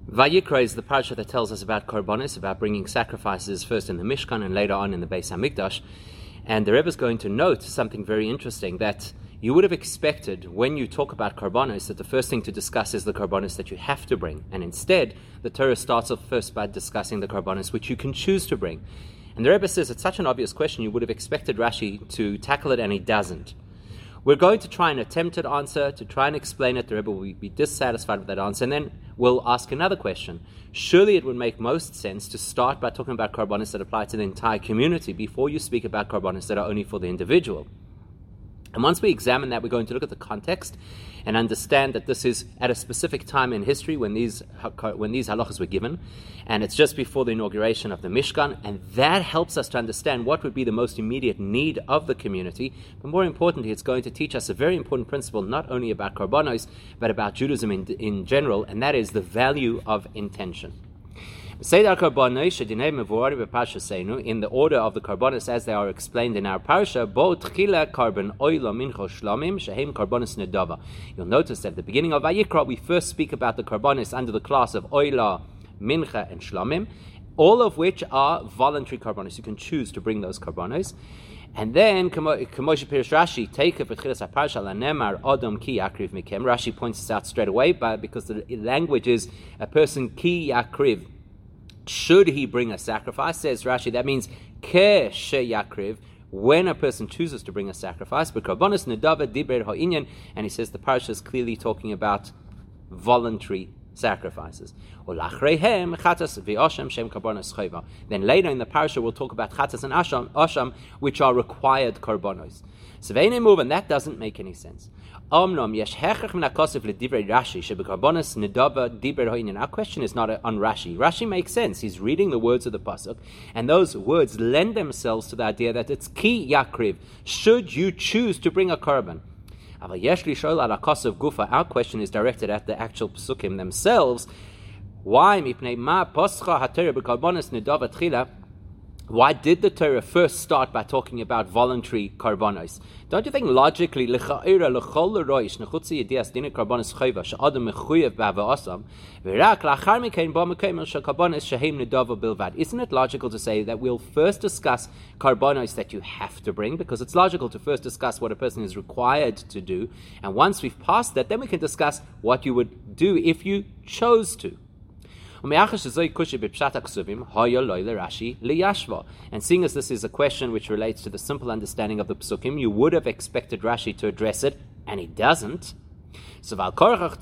Vayikra is the parsha that tells us about korbanos, about bringing sacrifices first in the Mishkan and later on in the Beis Hamikdash. And the Rebbe is going to note something very interesting, that you would have expected when you talk about korbanos that the first thing to discuss is the korbanos that you have to bring. And instead, the Torah starts off first by discussing the korbanos which you can choose to bring. And the Rebbe says it's such an obvious question, you would have expected Rashi to tackle it, and he doesn't. We're going to try and attempt an answer, to try and explain it. The Rebbe will be dissatisfied with that answer, and then we'll ask another question. Surely it would make most sense to start by talking about korbanos that apply to the entire community before you speak about korbanos that are only for the individual. And once we examine that, we're going to look at the context and understand that this is at a specific time in history when these halachas were given, and it's just before the inauguration of the Mishkan, and that helps us to understand what would be the most immediate need of the community. But more importantly, it's going to teach us a very important principle, not only about korbanos, but about Judaism in general, and that is the value of intention. In the order of the korbanos as they are explained in our parsha, you'll notice that at the beginning of Vayikra we first speak about the korbanos under the class of oila, mincha, and shlamim, all of which are voluntary korbanos. You can choose to bring those korbanos. And then, Rashi, take it for Tchilas HaParsha, Lanemar Odom Ki Yakriv Mikem. Rashi points this out straight away, because the language is a person Ki Yakriv. Should he bring a sacrifice? Says Rashi, that means Ke She Yakriv, when a person chooses to bring a sacrifice. But Korbanos Nedava Diber Ha'inyan, and he says the parsha is clearly talking about voluntary sacrifices. Then later in the parsha we'll talk about chatas and asham, which are required korbanos. So and that doesn't make any sense. Our question is not on Rashi. Rashi makes sense. He's reading the words of the pasuk, and those words lend themselves to the idea that it's ki yakriv. Should you choose to bring a korban? Our question is directed at the actual psukim themselves. Why? Why did the Torah first start by talking about voluntary korbanos? Don't you think logically, isn't it logical to say that we'll first discuss korbanos that you have to bring, because it's logical to first discuss what a person is required to do, and once we've passed that, then we can discuss what you would do if you chose to. And seeing as this is a question which relates to the simple understanding of the psukim, you would have expected Rashi to address it, and he doesn't. The fact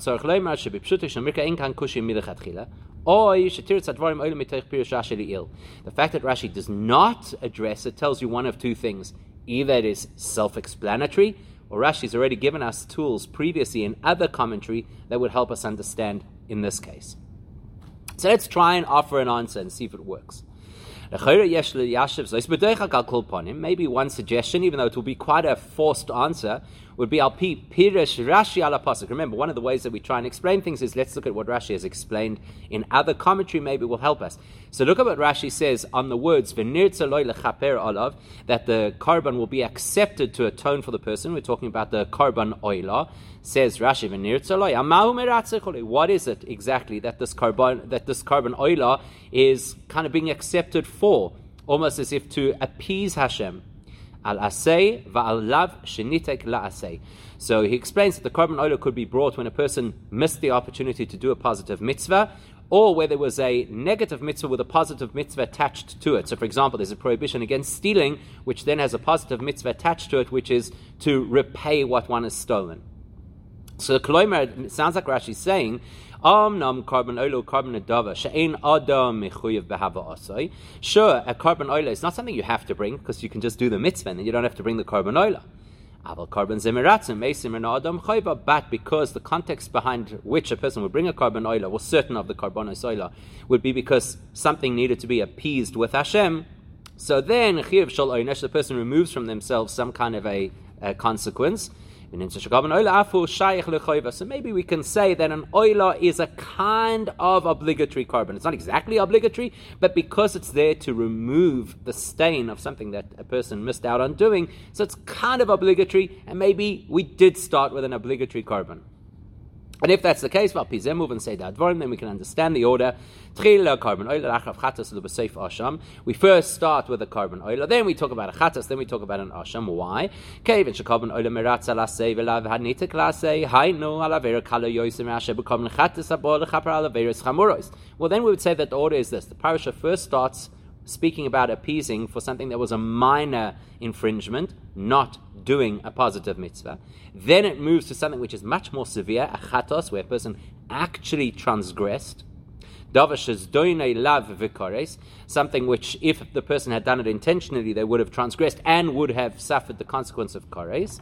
that Rashi does not address it tells you one of two things. Either it is self-explanatory, or Rashi's already given us tools previously in other commentary that would help us understand in this case. So let's try and offer an answer and see if it works. Maybe one suggestion, even though it will be quite a forced answer, would be Al-Pi Pirish Rashi ala Pasuk. Remember, one of the ways that we try and explain things is let's look at what Rashi has explained in other commentary, maybe it will help us. So look at what Rashi says on the words V'nirtza loy lechaper olav, that the korban will be accepted to atone for the person. We're talking about the korban oila. Says Rashi, V'nirtza loy, what is it exactly that this korban oila is kind of being accepted for? Almost as if to appease Hashem. Al-asay va'al-lav shenitek la-asay. So he explains that the korban oila could be brought when a person missed the opportunity to do a positive mitzvah, or where there was a negative mitzvah with a positive mitzvah attached to it. So for example, there's a prohibition against stealing, which then has a positive mitzvah attached to it, which is to repay what one has stolen. So the Kloimer, it sounds like Rashi's saying, Sure, a korban oila is not something you have to bring, because you can just do the mitzvah and then you don't have to bring the korban oila. But because the context behind which a person would bring a korban oila, or certain of the korbanos oila, would be because something needed to be appeased with Hashem, so then the person removes from themselves some kind of a consequence. So maybe we can say that an oila is a kind of obligatory korban. It's not exactly obligatory, but because it's there to remove the stain of something that a person missed out on doing, so it's kind of obligatory, and maybe we did start with an obligatory korban. And if that's the case, then we can understand the order. We first start with a carbon oil, then we talk about a chatas, then we talk about an asham. Why? Well, then we would say that the order is this. The parasha first starts speaking about appeasing for something that was a minor infringement, not doing a positive mitzvah. Then it moves to something which is much more severe, a chatos, where a person actually transgressed. Something which, if the person had done it intentionally, they would have transgressed and would have suffered the consequence of kores.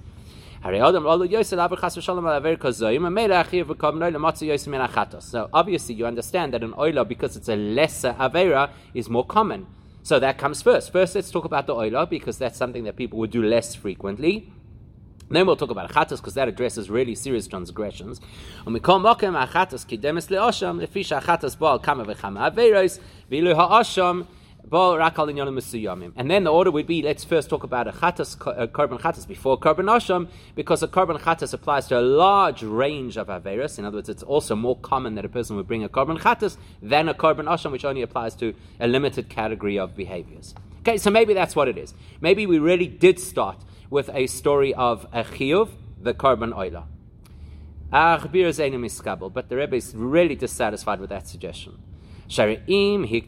So obviously you understand that an oila, because it's a lesser avera, is more common. So that comes first. First, let's talk about the oila, because that's something that people would do less frequently. Then we'll talk about achatas, because that addresses really serious transgressions. And we call mokem achatas kidemes le'asham lefisha achatas bal kama v'chama averos v'ilu ha'asham bal rakal inyanim mesuyamim. And then the order would be, let's first talk about a carbon chatas before carbon asham, because a carbon chatas applies to a large range of averos. In other words, it's also more common that a person would bring a carbon chatas than a carbon asham, which only applies to a limited category of behaviors. Okay, so maybe that's what it is. Maybe we really did start with a story of a chiyuv, the carbon oila. But the Rebbe is really dissatisfied with that suggestion. If we're going to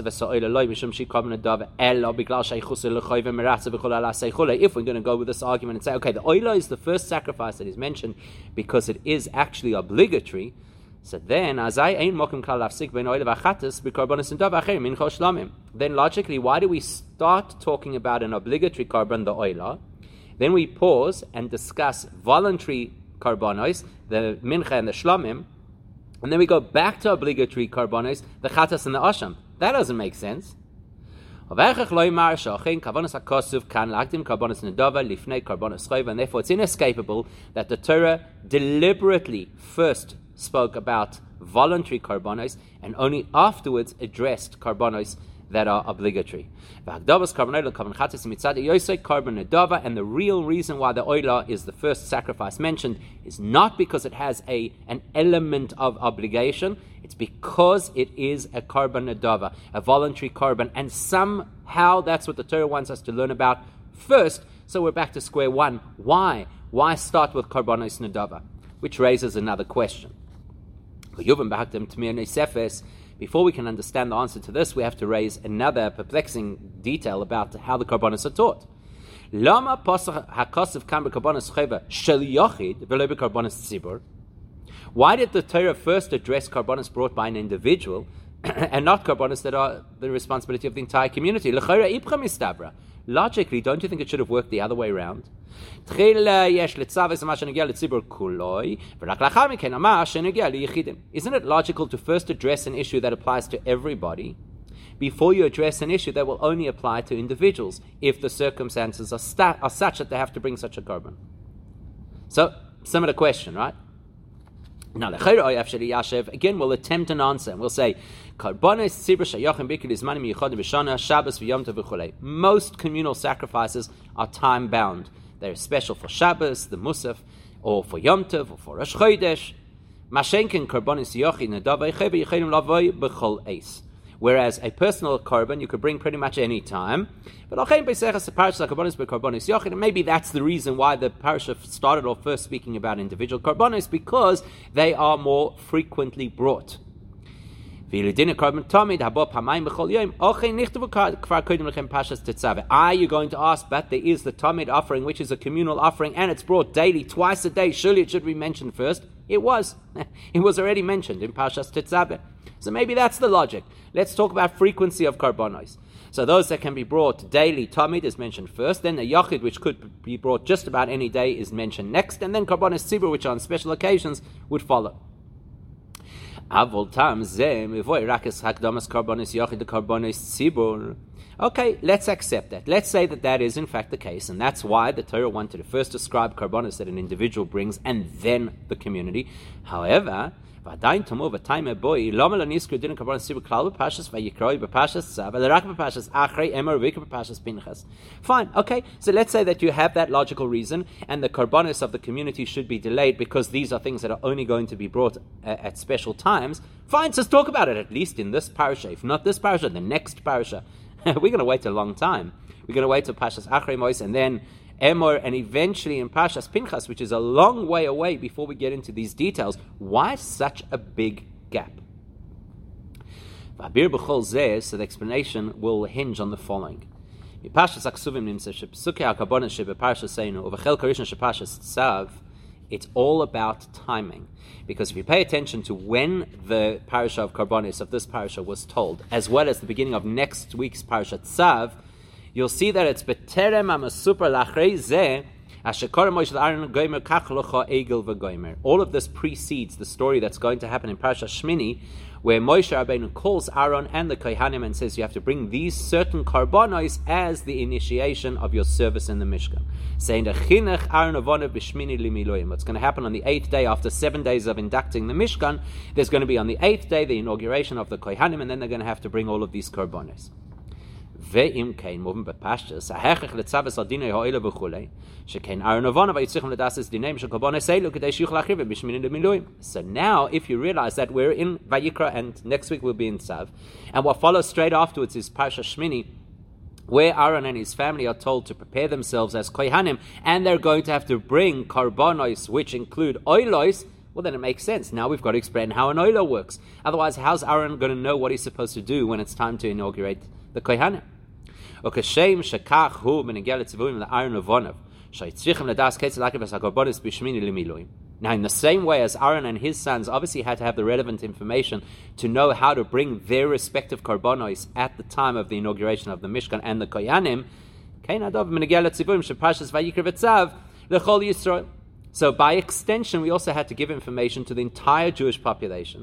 go with this argument and say, okay, the oila is the first sacrifice that is mentioned because it is actually obligatory, so then logically, why do we start talking about an obligatory carbon, the oila? Then we pause and discuss voluntary karbonos, the mincha and the shlamim, and then we go back to obligatory karbonos, the chatas and the asham. That doesn't make sense. And therefore it's inescapable that the Torah deliberately first spoke about voluntary karbonos and only afterwards addressed karbonos that are obligatory. And the real reason why the oila is the first sacrifice mentioned is not because it has an element of obligation, it's because it is a carbon nadava, a voluntary carbon, and somehow that's what the Torah wants us to learn about first. So we're back to square one. Why? Why start with karbonos nadava? Which raises another question. Before we can understand the answer to this, we have to raise another perplexing detail about how the karbonos are taught. Why did the Torah first address karbonos brought by an individual and not karbonos that are the responsibility of the entire community? Logically, don't you think it should have worked the other way around? Isn't it logical to first address an issue that applies to everybody before you address an issue that will only apply to individuals if the circumstances are such that they have to bring such a carbon? So, similar question, right? Now, again, we'll attempt an answer and we'll say, most communal sacrifices are time bound. They're special for Shabbos, the Musaf, or for Yom Tov, or for Rosh Chodesh. Whereas a personal korban you could bring pretty much any time. But maybe that's the reason why the parasha started off first speaking about individual korbanos, because they are more frequently brought. Are you going to ask, but there is the Tamid offering, which is a communal offering, and it's brought daily, twice a day. Surely it should be mentioned first. It was. It was already mentioned in Parshas Tetzaveh. So maybe that's the logic. Let's talk about frequency of karbonos. So those that can be brought daily, Tamid is mentioned first, then the Yachid, which could be brought just about any day, is mentioned next, and then karbonos tzibur, which on special occasions would follow. Okay, let's accept that. Let's say that is in fact the case, and that's why the Torah wanted to first describe karbonos that an individual brings and then the community. However, ועדיין תמו ותיימה בוי, למה לא נזכר דין קורבנות סיבוב כלל בפרשת ויקרא בפרשת צו, אלא רק בפרשת אחרי אמר ויקרא בפרשת פנחס. Fine, okay, so let's say that you have that logical reason, and the korbanos of the community should be delayed because these are things that are only going to be brought at special times. Fine, so let's talk about it, at least in this parasha. If not this parasha, the next parasha. We're going to wait a long time. We're going to wait till Pashas Achrei Mois, and then Emor, and eventually in Pashas Pinchas, which is a long way away before we get into these details. Why such a big gap? So the explanation will hinge on the following. It's all about timing. Because if you pay attention to when the parasha of Karbonis of this parasha was told, as well as the beginning of next week's parasha Tzav, you'll see that it's Beterem HaMasupar Lachrei Zeh Asher Korah Moshe L'Aaron Gomer Kach Locha Egel V'Gomer. All of this precedes the story that's going to happen in Parasha Shmini, where Moshe Rabbeinu calls Aaron and the Kohanim and says you have to bring these certain karbonos as the initiation of your service in the Mishkan. Saying the Chinuch Aaron Avonav B'Shmini Limiloim. What's going to happen on the 8th day after 7 days of inducting the Mishkan? There's going to be on the 8th day the inauguration of the Kohanim, and then they're going to have to bring all of these karbonos. Ve'im kein moving bepashtus ahechach letzavas aldinei ha'oila v'chulei shekein Aaron Avona v'yitzichem ledasis dineim shekobones eilu kedei shiyuch lachriv b'shminin lemiluim. So now, if you realize that we're in Vayikra and next week we'll be in Tzav, and what follows straight afterwards is Parsha Shmini, where Aaron and his family are told to prepare themselves as kohanim, and they're going to have to bring karbonos, which include oilos. Well, then it makes sense. Now we've got to explain how an oila works. Otherwise, how's Aaron going to know what he's supposed to do when it's time to inaugurate the kohanim? Now, in the same way as Aaron and his sons obviously had to have the relevant information to know how to bring their respective karbonos at the time of the inauguration of the Mishkan and the kohanim, so by extension, we also had to give information to the entire Jewish population.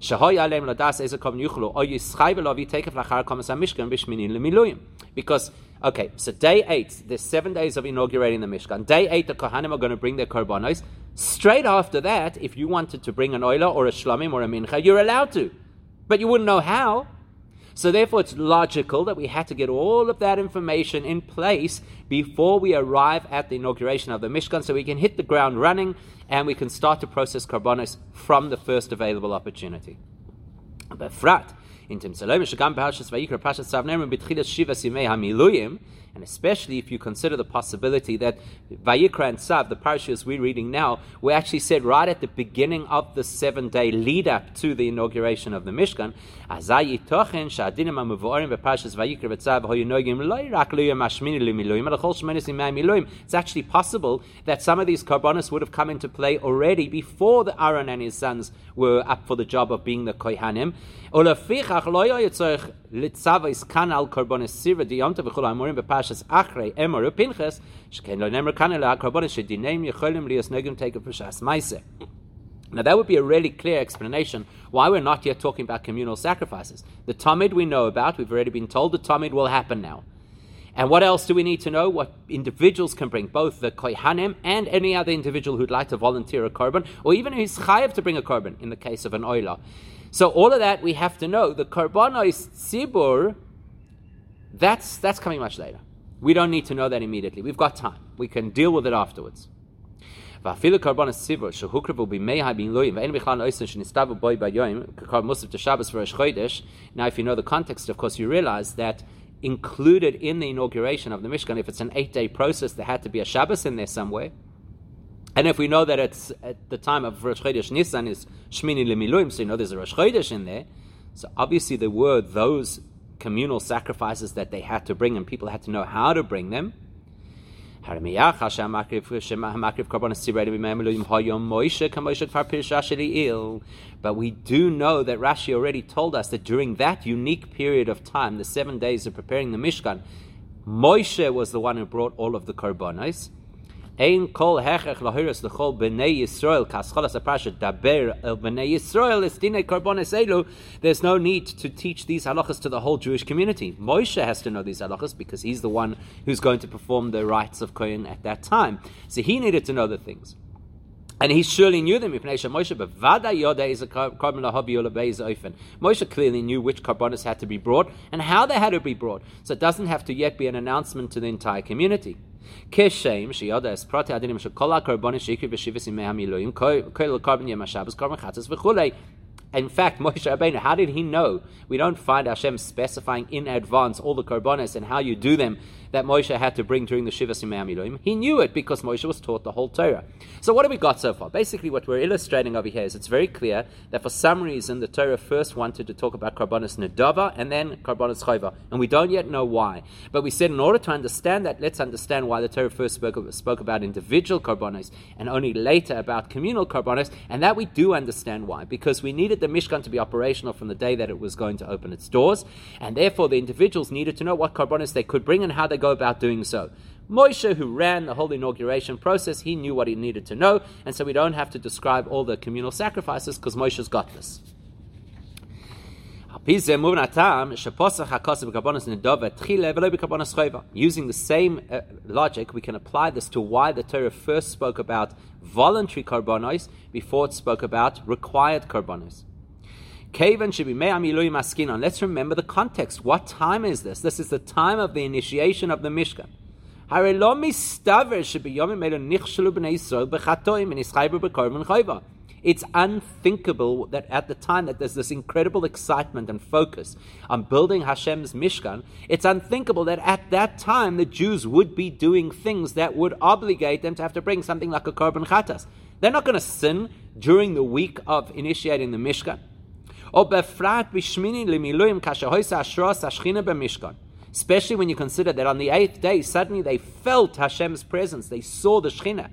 Because, okay, so day 8, there's 7 days of inaugurating the Mishkan. Day 8, the Kohanim are going to bring their korbanos. Straight after that, if you wanted to bring an oila or a shlamim or a mincha, you're allowed to. But you wouldn't know how. So therefore, it's logical that we had to get all of that information in place before we arrive at the inauguration of the Mishkan, so we can hit the ground running and we can start to process karbonos from the first available opportunity. And especially if you consider the possibility that Vayikra and Tzav, the parashas we're reading now, were actually said right at the beginning of the 7-day lead-up to the inauguration of the Mishkan. It's actually possible that some of these karbonos would have come into play already before the Aaron and his sons were up for the job of being the Kohanim. Now that would be a really clear explanation why we're not yet talking about communal sacrifices. The Tamid we know about, we've already been told the Tamid will happen now. And what else do we need to know? What individuals can bring, both the Kohanim and any other individual who'd like to volunteer a korban, or even who's chayav to bring a korban in the case of an oila. So all of that we have to know. The korbanos tzibur, that's coming much later. We don't need to know that immediately. We've got time. We can deal with it afterwards. Now, if you know the context, of course, you realize that included in the inauguration of the Mishkan, if it's an 8-day process, there had to be a Shabbos in there somewhere. And if we know that it's at the time of Rosh Chodesh Nisan is Shmini Lemiluim, so you know there's a Rosh Chodesh in there. So obviously there were those communal sacrifices that they had to bring, and people had to know how to bring them. But we do know that Rashi already told us that during that unique period of time, the 7 days of preparing the Mishkan, Moshe was the one who brought all of the korbanos. Ein kol hechech lahiras lechol b'nei Yisrael kascholas aparasha daber el b'nei Yisrael es dinei karbonos elu. There's no need to teach these halachas to the whole Jewish community. Moshe has to know these halachas because he's the one who's going to perform the rites of Kohen at that time. So he needed to know the things. And he surely knew them. Moshe clearly knew which karbonos had to be brought and how they had to be brought. So it doesn't have to yet be an announcement to the entire community. In fact, Moshe Rabbeinu, how did he know? We don't find Hashem specifying in advance all the karbonos and how you do them that Moshe had to bring during the Shivas Yimei HaMiluim. He knew it because Moshe was taught the whole Torah. So what have we got so far? Basically what we're illustrating over here is it's very clear that for some reason the Torah first wanted to talk about karbonos nedava and then karbonos chayva, and we don't yet know why. But we said in order to understand that, let's understand why the Torah first spoke about individual karbonos and only later about communal karbonos, and that we do understand why, because we needed the Mishkan to be operational from the day that it was going to open its doors, and therefore the individuals needed to know what karbonos they could bring and how they go about doing so. Moshe, who ran the whole inauguration process, he knew what he needed to know, and so we don't have to describe all the communal sacrifices because Moshe's got this. Using the same logic, we can apply this to why the Torah first spoke about voluntary karbonos before it spoke about required karbonos. Let's remember the context. What time is this? This is the time of the initiation of the Mishkan. It's unthinkable that at the time that there's this incredible excitement and focus on building Hashem's Mishkan, it's unthinkable that at that time the Jews would be doing things that would obligate them to have to bring something like a korban chatas. They're not going to sin during the week of initiating the Mishkan. Especially when you consider that on the 8th day, suddenly they felt Hashem's presence, they saw the Shekhinah.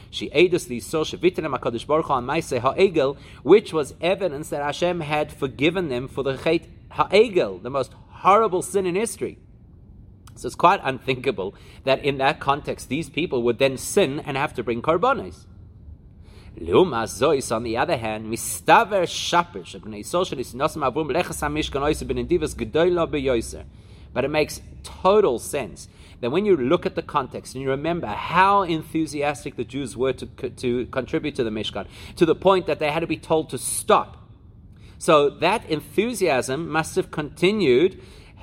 Which was evidence that Hashem had forgiven them for the Chet Ha'egel, the most horrible sin in history. So it's quite unthinkable that in that context these people would then sin and have to bring karbonos. Leuma Zois, on the other hand, mistaver shapish, but it makes total sense that when you look at the context and you remember how enthusiastic the Jews were to contribute to the Mishkan, to the point that they had to be told to stop. So that enthusiasm must have continued.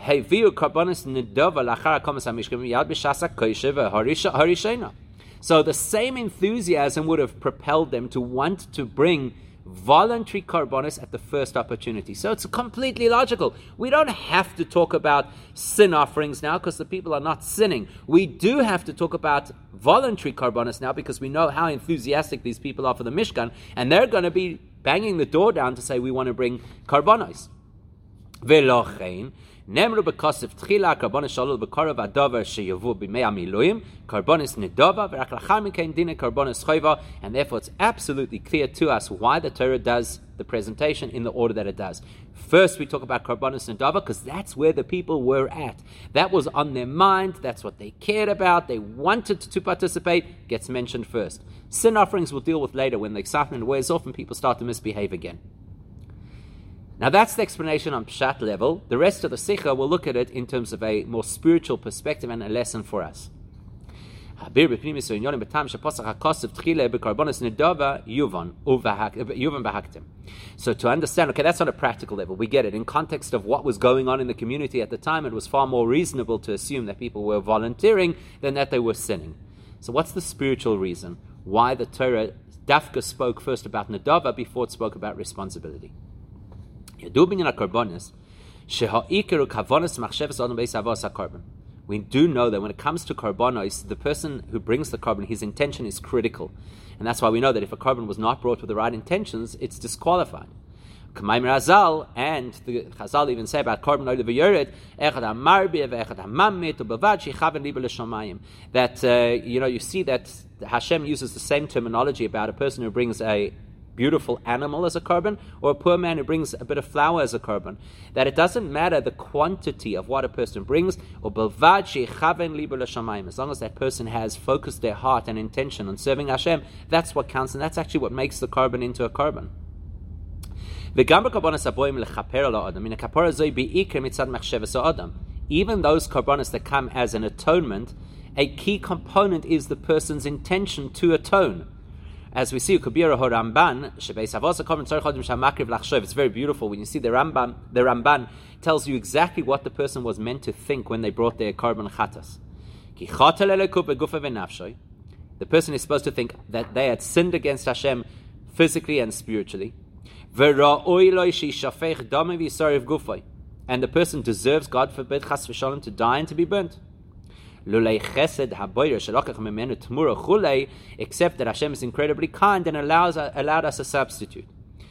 So the same enthusiasm would have propelled them to want to bring voluntary karbonos at the first opportunity. So it's completely logical. We don't have to talk about sin offerings now because the people are not sinning. We do have to talk about voluntary karbonos now because we know how enthusiastic these people are for the Mishkan, and they're going to be banging the door down to say we want to bring karbonos. Velochein Nemru b'kosev tchila karbonos shalol b'korav adavar sheyavu b'mei hamiluim karbonos nedava v'rak lachar mikein dina karbonos chayva, and therefore it's absolutely clear to us why the Torah does the presentation in the order that it does. First, we talk about karbonos nedava because that's where the people were at. That was on their mind. That's what they cared about. They wanted to participate. Gets mentioned first. Sin offerings we'll deal with later when the excitement wears off and people start to misbehave again. Now that's the explanation on Pshat level. The rest of the Sikha, we'll look at it in terms of a more spiritual perspective and a lesson for us. So to understand, okay, that's on a practical level. We get it. In context of what was going on in the community at the time, it was far more reasonable to assume that people were volunteering than that they were sinning. So what's the spiritual reason why the Torah Dafka spoke first about Nedava before it spoke about responsibility? We do know that when it comes to karbonos, the person who brings the carbon, his intention is critical. And that's why we know that if a carbon was not brought with the right intentions, it's disqualified. And the Chazal even say about carbon that you see that Hashem uses the same terminology about a person who brings a beautiful animal as a korban, or a poor man who brings a bit of flour as a korban. That it doesn't matter the quantity of what a person brings, or as long as that person has focused their heart and intention on serving Hashem, that's what counts, and that's actually what makes the korban into a korban. Even those korbanos that come as an atonement, a key component is the person's intention to atone. As we see, it's very beautiful when you see the Ramban. The Ramban tells you exactly what the person was meant to think when they brought their korban chatas. The person is supposed to think that they had sinned against Hashem physically and spiritually. And the person deserves, God forbid, chas v'shalom, to die and to be burnt. Except that Hashem is incredibly kind and allowed us a substitute.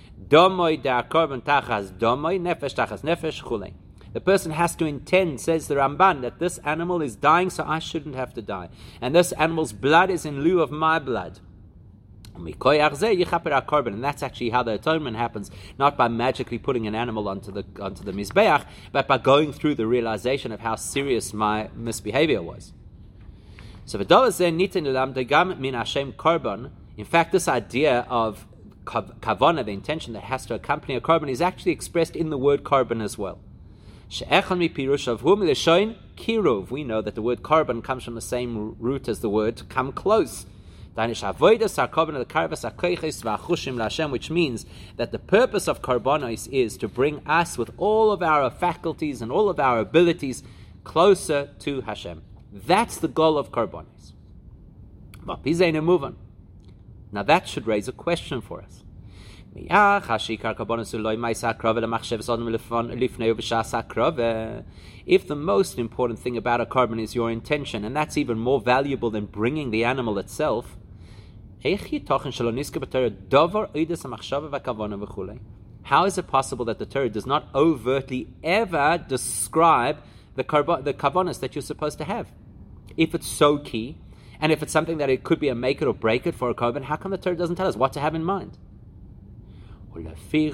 The person has to intend, says the Ramban, that this animal is dying, so I shouldn't have to die. And this animal's blood is in lieu of my blood. And that's actually how the atonement happens, not by magically putting an animal onto the Mizbeach, but by going through the realization of how serious my misbehavior was. So in fact, this idea of kavanah, the intention that has to accompany a korban, is actually expressed in the word korban as well. We know that the word korban comes from the same root as the word to come close. Which means that the purpose of karbonos is to bring us with all of our faculties and all of our abilities closer to Hashem. That's the goal of karbonos. Now that should raise a question for us. If the most important thing about a korban is your intention, and that's even more valuable than bringing the animal itself, how is it possible that the Torah does not overtly ever describe the kavanos that you're supposed to have? If it's so key, and if it's something that it could be a make it or break it for a korban, how come the Torah doesn't tell us what to have in mind? The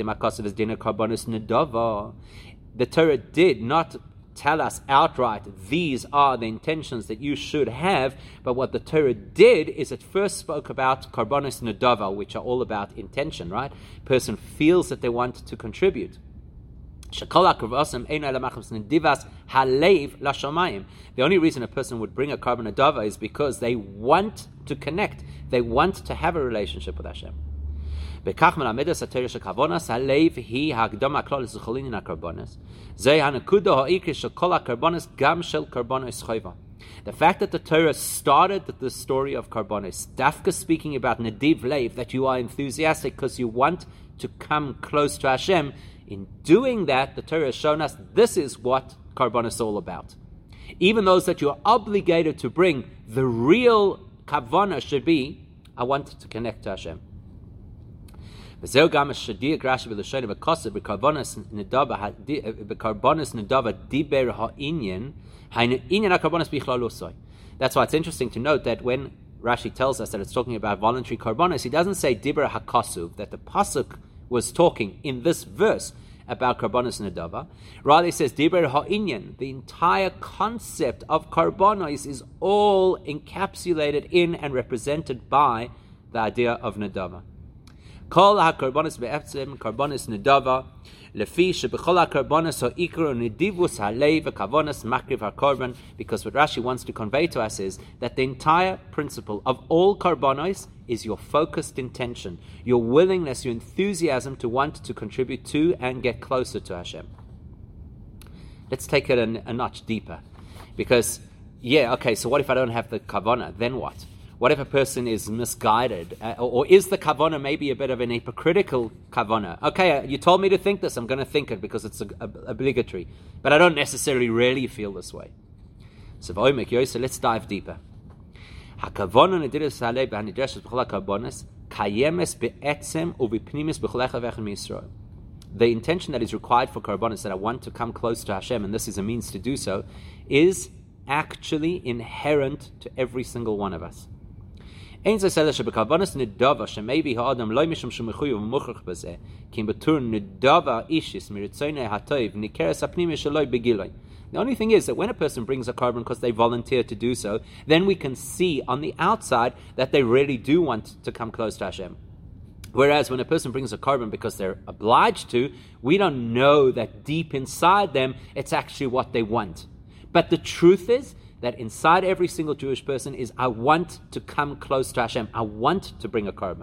Torah did not tell us outright, these are the intentions that you should have, but what the Torah did is it first spoke about karbonos nedava, which are all about intention, right? Person feels that they want to contribute. The only reason a person would bring a korban nedava is because they want to connect, they want to have a relationship with Hashem. The fact that the Torah started the story of karbonos, dafka speaking about nediv leiv, that you are enthusiastic because you want to come close to Hashem. In doing that, the Torah has shown us this is what karbonos is all about. Even those that you are obligated to bring, the real kavanah should be, I want to connect to Hashem. This is also interesting That's why it's interesting to note that when Rashi tells us that it's talking about voluntary karbonos, he doesn't say diber hakasuv, that the pasuk was talking in this verse about karbonos nedava. Rather, he says diber ha'inyan. The entire concept of karbonos is all encapsulated in and represented by the idea of nedava. Kol ha-karbonos be'etzem karbonos nedava lefi shebechol ha-karbonos ha'ikro nedivus ha'leiv v'kavonos makriv ha-korban, because what Rashi wants to convey to us is that the entire principle of all karbonos is your focused intention, your willingness, your enthusiasm to want to contribute to and get closer to Hashem. Let's take it a notch deeper, because so what if I don't have the kavanah? Then what? What if a person is misguided? Or is the kavanah maybe a bit of an hypocritical kavanah? Okay, you told me to think this, I'm going to think it because it's obligatory. But I don't necessarily really feel this way. So let's dive deeper. The intention that is required for karbonos, that I want to come close to Hashem, and this is a means to do so, is actually inherent to every single one of us. Because what Rashi The only thing is that when a person brings a korban because they volunteer to do so, then we can see on the outside that they really do want to come close to Hashem. Whereas when a person brings a korban because they're obliged to, we don't know that deep inside them it's actually what they want. But the truth is that inside every single Jewish person is, I want to come close to Hashem. I want to bring a korban.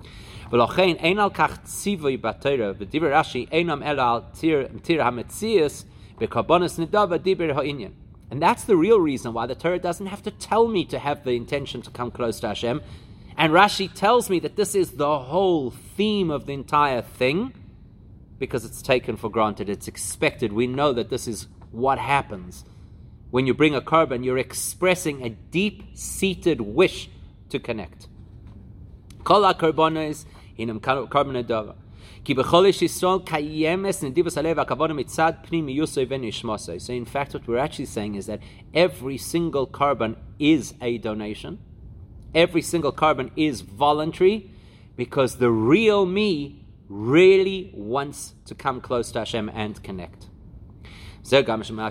And that's the real reason why the Torah doesn't have to tell me to have the intention to come close to Hashem. And Rashi tells me that this is the whole theme of the entire thing, because it's taken for granted, it's expected. We know that this is what happens. When you bring a korban, you're expressing a deep-seated wish to connect. Kol ha-korbanos hinam korban hadava. Ki b'chol ish Yisrael kayemes nedivos halev hakavana mitzad pnim yusoi v'nishmasoi. So in fact, what we're actually saying is that every single korban is a donation. Every single korban is voluntary, because the real me really wants to come close to Hashem and connect. That's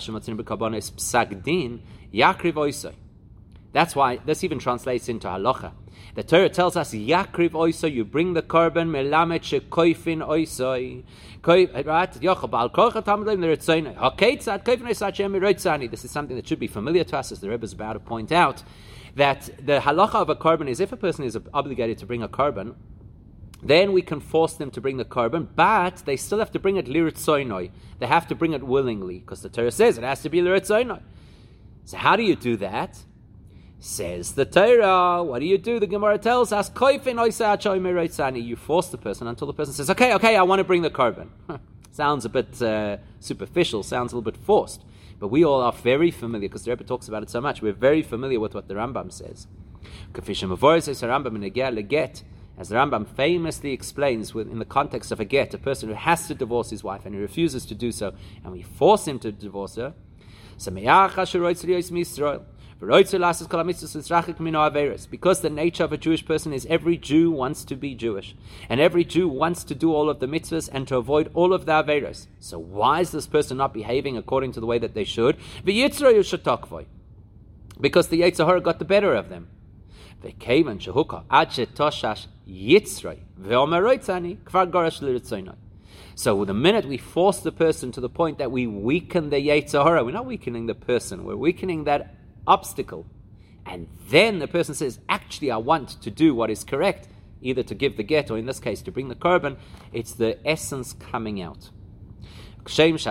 why this even translates into halacha. The Torah tells us, Yakriv oiso, you bring the korban, melamet shekoifin oisoi. This is something that should be familiar to us, as the Rebbe is about to point out, that the halacha of a korban is, if a person is obligated to bring a korban, then we can force them to bring the korban, but they still have to bring it liritzoinoi. They have to bring it willingly, because the Torah says it has to be liritzoinoi. So how do you do that? Says the Torah, what do you do? The Gemara tells us, you force the person until the person says, okay, I want to bring the korban. Sounds a bit superficial, sounds a little bit forced. But we all are very familiar, because the Rebbe talks about it so much, we're very familiar with what the Rambam says. As the Rambam famously explains, in the context of a get, a person who has to divorce his wife and he refuses to do so, and we force him to divorce her, because the nature of a Jewish person is every Jew wants to be Jewish, and every Jew wants to do all of the mitzvahs and to avoid all of the averos. So why is this person not behaving according to the way that they should? Because the Yetzer Hara got the better of them. So the minute we force the person to the point that we weaken the Yetzer Hara, we're not weakening the person, we're weakening that obstacle. And then the person says, actually I want to do what is correct, either to give the get or in this case to bring the korban, it's the essence coming out. So there,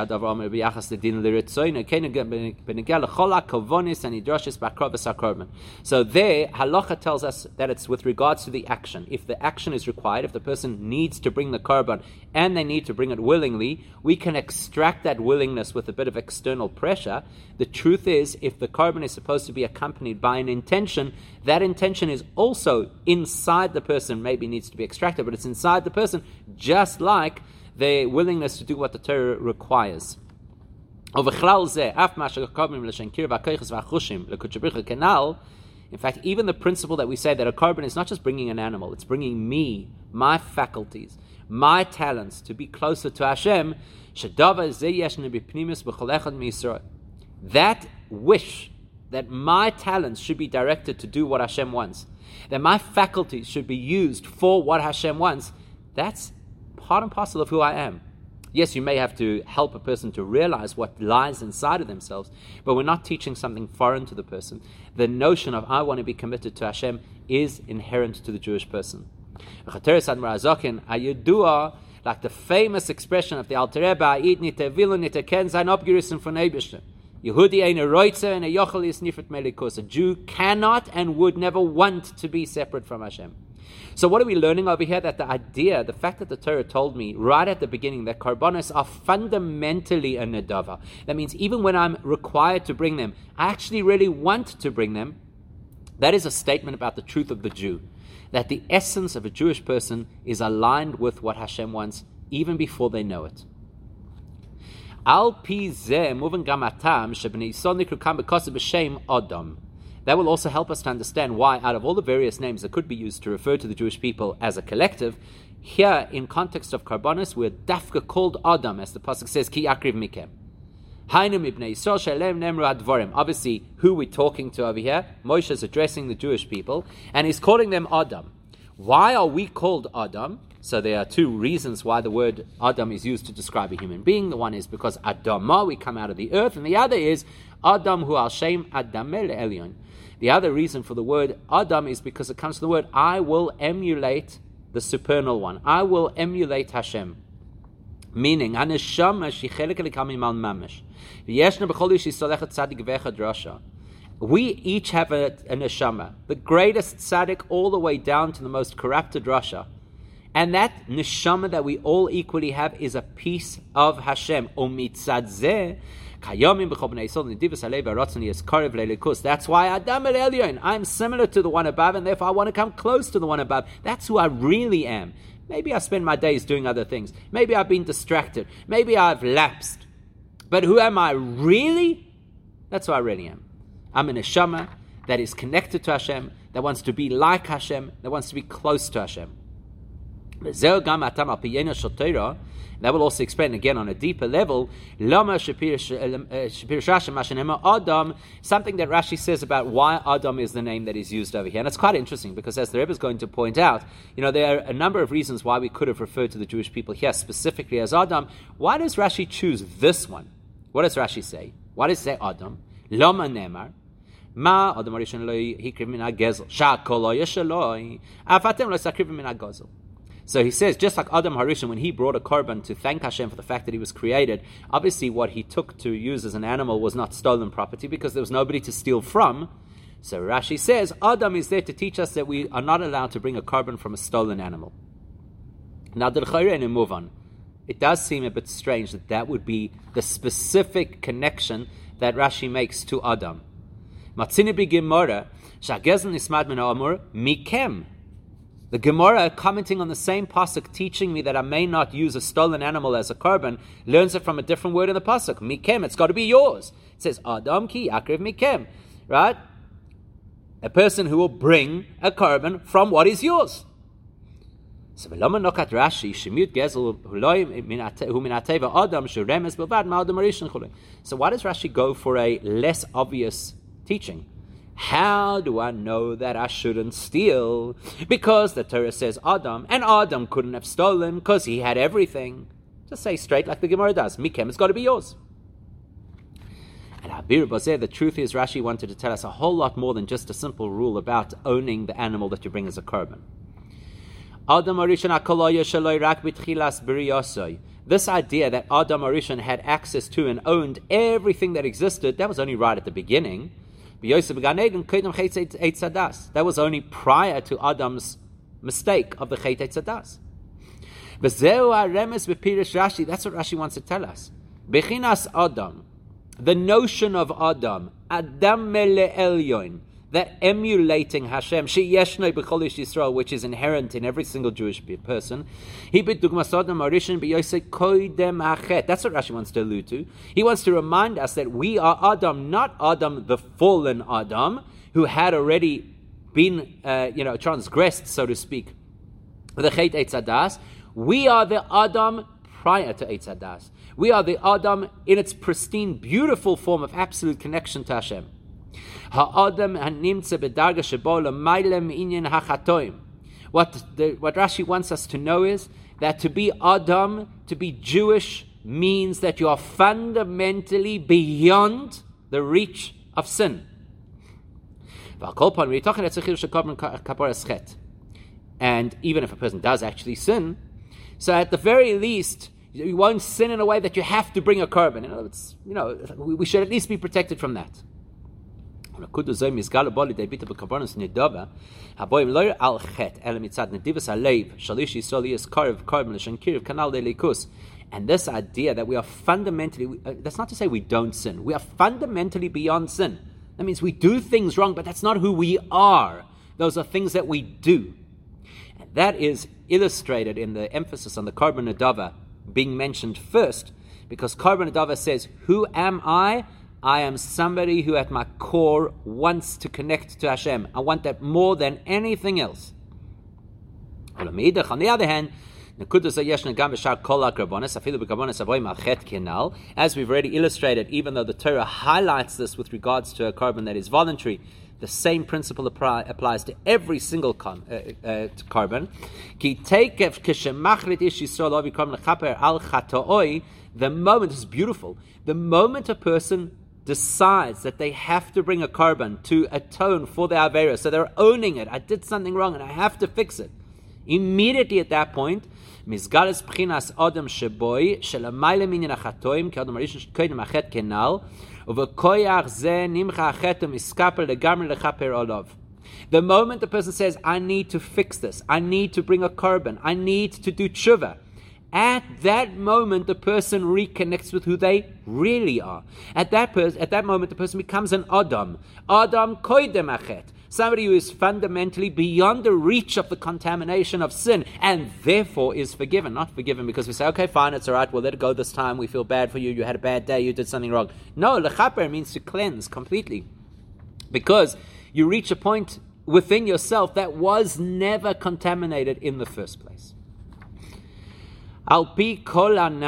halacha tells us that it's with regards to the action. If the action is required, if the person needs to bring the korban and they need to bring it willingly, we can extract that willingness with a bit of external pressure. The truth is, if the korban is supposed to be accompanied by an intention, that intention is also inside the person, maybe needs to be extracted, but it's inside the person, just like the willingness to do what the Torah requires. In fact, even the principle that we say that a korban is not just bringing an animal, it's bringing me, my faculties, my talents to be closer to Hashem. That wish that my talents should be directed to do what Hashem wants, that my faculties should be used for what Hashem wants, that's part and parcel of who I am. Yes, you may have to help a person to realize what lies inside of themselves, but we're not teaching something foreign to the person. The notion of I want to be committed to Hashem is inherent to the Jewish person. Like the famous expression of the Alter Rebbe, a Jew cannot and would never want to be separate from Hashem. So what are we learning over here? That the fact that the Torah told me right at the beginning that korbanos are fundamentally a nedava. That means even when I'm required to bring them, I actually really want to bring them. That is a statement about the truth of the Jew. That the essence of a Jewish person is aligned with what Hashem wants even before they know it. Al pi zeh muven gamatam shebnei Yisrael nikru kam b'kosev b'shem Adam. That will also help us to understand why, out of all the various names that could be used to refer to the Jewish people as a collective, here in context of korbanos, we're dafka called Adam, as the pasuk says, Ki yakriv mikem. Hainu mibnei Yisrael shalem nemru advorim. Obviously, who we're talking to over here, Moshe is addressing the Jewish people, and he's calling them Adam. Why are we called Adam? So there are two reasons why the word Adam is used to describe a human being. The one is because Adama, we come out of the earth, and the other is Adam hu al shem Adamel Elyon. The other reason for the word Adam is because it comes from the word I will emulate the supernal one. I will emulate Hashem. Meaning, Haneshama she chelek elikam mal mamish. V'yeshna b'chol ish yisolechet tzadik v'echad rasha. We each have a neshama, the greatest tzaddik all the way down to the most corrupted rasha. And that neshama that we all equally have is a piece of Hashem. That's why Adam el Elyon, I'm similar to the one above, and therefore I want to come close to the one above. That's who I really am. Maybe I spend my days doing other things. Maybe I've been distracted. Maybe I've lapsed. But who am I really? That's who I really am. I'm a neshama that is connected to Hashem, that wants to be like Hashem, that wants to be close to Hashem. That will also explain again on a deeper level something that Rashi says about why Adam is the name that is used over here. And it's quite interesting because, as the Rebbe is going to point out, there are a number of reasons why we could have referred to the Jewish people here specifically as Adam. Why does Rashi choose this one? What does Rashi say? Why does it say Adam? Lama nemar ma Adam harishon lo hikriv min hagezel shakol lo yeshaloi afatem lo sakriv min hagezel. So he says, just like Adam Harishon, when he brought a korban to thank Hashem for the fact that he was created, obviously what he took to use as an animal was not stolen property because there was nobody to steal from. So Rashi says, Adam is there to teach us that we are not allowed to bring a korban from a stolen animal. Now, move on. It does seem a bit strange that would be the specific connection that Rashi makes to Adam. Matzini bi Gemara, shagezel nismad min ha'amur mikem. The Gemara, commenting on the same pasuk, teaching me that I may not use a stolen animal as a korban, learns it from a different word in the pasuk. Mikem, it's got to be yours. It says, Adam ki yakriv mikem. Right? A person who will bring a korban from what is yours. So why does Rashi go for a less obvious teaching? How do I know that I shouldn't steal? Because the Torah says Adam, and Adam couldn't have stolen because he had everything. Just say straight like the Gemara does. Mikem, it's got to be yours. And Abir Bazeh, the truth is Rashi wanted to tell us a whole lot more than just a simple rule about owning the animal that you bring as a korban. This idea that Adam Harishon had access to and owned everything that existed, that was only right at the beginning. That was only prior to Adam's mistake of the Chet Eitzadas. That's what Rashi wants to tell us. Bechinas Adam, the notion of Adam, Adam mele Elyon, that emulating Hashem, sheyeshnei b'chol ish Yisrael, which is inherent in every single Jewish person. That's what Rashi wants to allude to. He wants to remind us that we are Adam, not Adam, the fallen Adam, who had already been, transgressed, so to speak, the Chet Eitzadas. We are the Adam prior to Eitzadas. We are the Adam in its pristine, beautiful form of absolute connection to Hashem. What Rashi wants us to know is that to be Adam, to be Jewish, means that you are fundamentally beyond the reach of sin. And even if a person does actually sin, so at the very least, you won't sin in a way that you have to bring a korban. In other words, we should at least be protected from that. So and this idea that we are fundamentally, that's not to say we don't sin. We are fundamentally beyond sin. That means we do things wrong, but that's not who we are. Those are things that we do. And that is illustrated in the emphasis on the Korban Nedava being mentioned first, because Korban Nedava says, who am I? I am somebody who at my core wants to connect to Hashem. I want that more than anything else. On the other hand, as we've already illustrated, even though the Torah highlights this with regards to a korban that is voluntary, The same principle applies to every single carbon. The moment is beautiful. The moment a person decides that they have to bring a carbon to atone for their avera, so they're owning it. I did something wrong and I have to fix it. Immediately at that point, Mizgalas Pchinas Adam Sheboy Shelamayla Minyan Achatoim Ki Adam Arishon Kodim Achet Kenal Uvekoyach Ze Nimcha Achetum Iskaper Legamri Lechaper Olav. The moment the person says, I need to fix this, I need to bring a carbon, I need to do tshuva, at that moment the person reconnects with who they really are. At that moment the person becomes an Adam Koidem Achet. Somebody who is fundamentally beyond the reach of the contamination of sin and therefore is forgiven. Not forgiven because we say, okay, fine, it's all right, we'll let it go this time, we feel bad for you, you had a bad day, you did something wrong. No, lechaper means to cleanse completely. Because you reach a point within yourself that was never contaminated in the first place. Now that we understand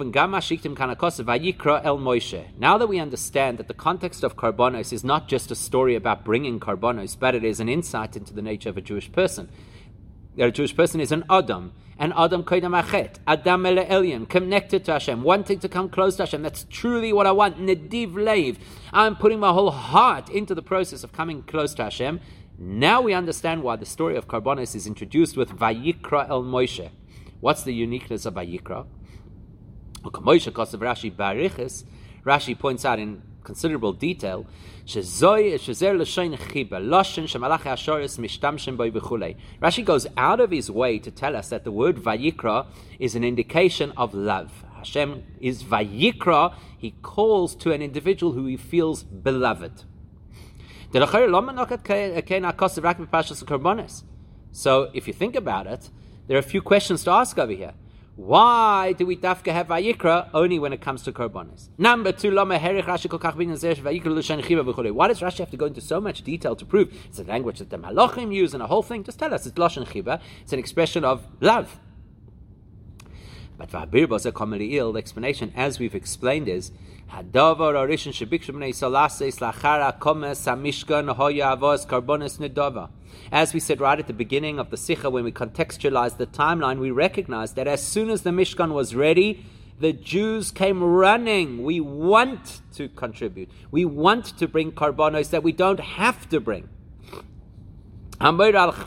that the context of karbonos is not just a story about bringing karbonos, but it is an insight into the nature of a Jewish person. A Jewish person is an Adam koidem achet, Adam ele elyon, connected to Hashem, wanting to come close to Hashem. That's truly what I want. Nediv leiv. I'm putting my whole heart into the process of coming close to Hashem. Now we understand why the story of karbonos is introduced with Vayikra el Moshe. What's the uniqueness of Vayikra? Rashi points out in considerable detail, Rashi goes out of his way to tell us that the word Vayikra is an indication of love. Hashem is Vayikra, he calls to an individual who he feels beloved. So if you think about it, there are a few questions to ask over here. Why do we dafka have Vayikra only when it comes to karbonos? Number two, why does Rashi have to go into so much detail to prove it's a language that the Malachim use and a whole thing? Just tell us it's Lashon Chiba. It's an expression of love. But the explanation, as we've explained, is as we said right at the beginning of the Sikha, when we contextualized the timeline, we recognized that as soon as the Mishkan was ready, the Jews came running. We want to contribute. We want to bring karbonos that we don't have to bring. That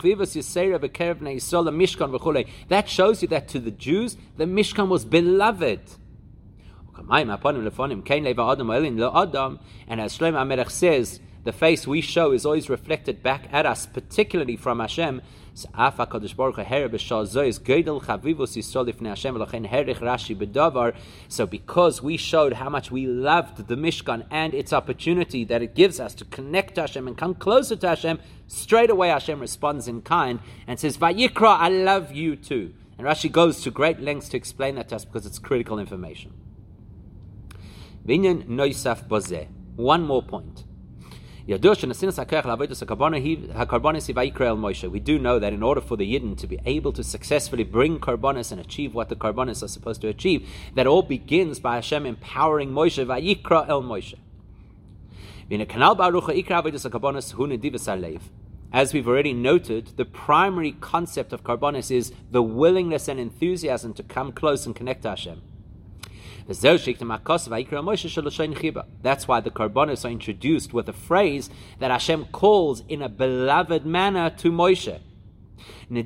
shows you that to the Jews, the Mishkan was beloved. And as Shlomo HaMelech says, the face we show is always reflected back at us, particularly from Hashem. So because we showed how much we loved the Mishkan and its opportunity that it gives us to connect to Hashem and come closer to Hashem, straight away Hashem responds in kind and says, Vayikra, I love you too. And Rashi goes to great lengths to explain that to us because it's critical information. One more point. We do know that in order for the Yidden to be able to successfully bring karbonos and achieve what the karbonos are supposed to achieve, that all begins by Hashem empowering Moshe, Vayikra el Moshe. As we've already noted, the primary concept of karbonos is the willingness and enthusiasm to come close and connect to Hashem. That's why the karbonos are introduced with a phrase that Hashem calls in a beloved manner to Moshe. Why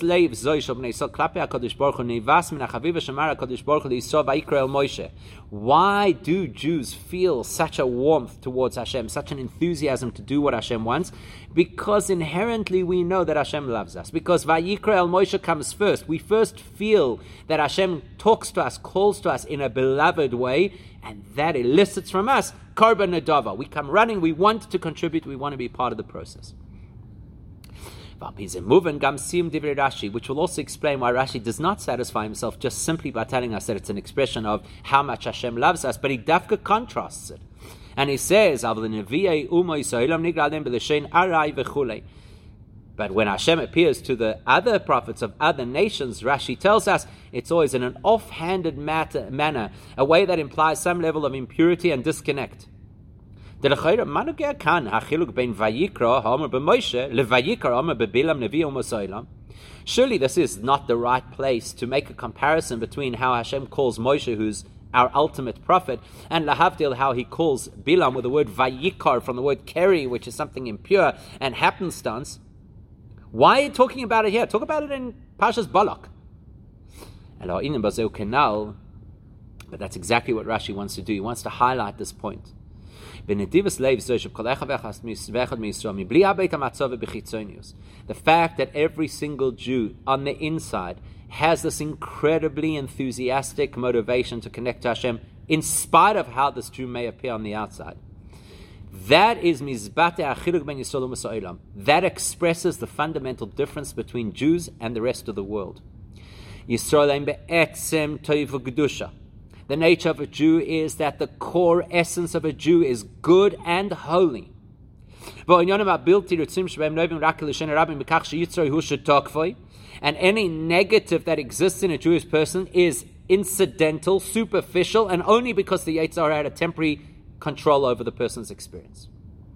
do Jews feel such a warmth towards Hashem, such an enthusiasm to do what Hashem wants? Because inherently we know that Hashem loves us. Because Vayikra el Moshe comes first. We first feel that Hashem talks to us, calls to us in a beloved way, and that elicits from us Karban Nadava. We come running, we want to contribute, we want to be part of the process. Which will also explain why Rashi does not satisfy himself just simply by telling us that it's an expression of how much Hashem loves us, but he dafka contrasts it. And he says, but when Hashem appears to the other prophets of other nations, Rashi tells us it's always in an offhanded manner, a way that implies some level of impurity and disconnect. Surely this is not the right place to make a comparison between how Hashem calls Moshe, who's our ultimate prophet, and lahavdil, how he calls Bilam with the word vayikar from the word keri, which is something impure and happenstance. Why are you talking about it here? Talk about it in Parshas Balak. But that's exactly what Rashi wants to do. He wants to highlight this point. The fact that every single Jew on the inside has this incredibly enthusiastic motivation to connect to Hashem, in spite of how this Jew may appear on the outside. That is mizbate achiluk ben Yisrael u'Masa'olam. That expresses the fundamental difference between Jews and the rest of the world. Yisrael be'etzem toiv u'kedusha. The nature of a Jew is that the core essence of a Jew is good and holy. And any negative that exists in a Jewish person is incidental, superficial, and only because the Yetzer Hara had a temporary control over the person's experience.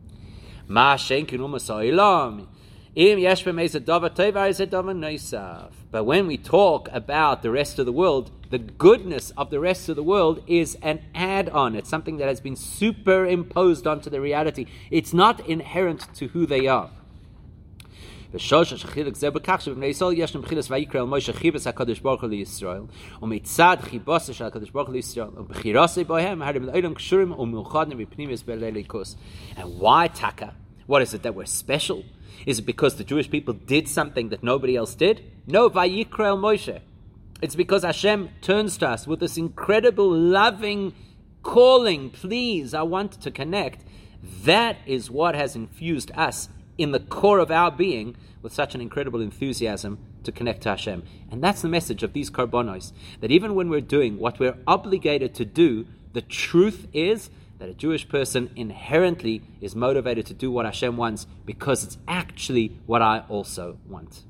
But when we talk about the rest of the world, the goodness of the rest of the world is an add-on. It's something that has been superimposed onto the reality. It's not inherent to who they are. And why taka? What is it that we're special? Is it because the Jewish people did something that nobody else did? No, Vayikra Moshe. It's because Hashem turns to us with this incredible loving calling, please, I want to connect. That is what has infused us in the core of our being with such an incredible enthusiasm to connect to Hashem. And that's the message of these korbanos, that even when we're doing what we're obligated to do, the truth is that a Jewish person inherently is motivated to do what Hashem wants because it's actually what I also want.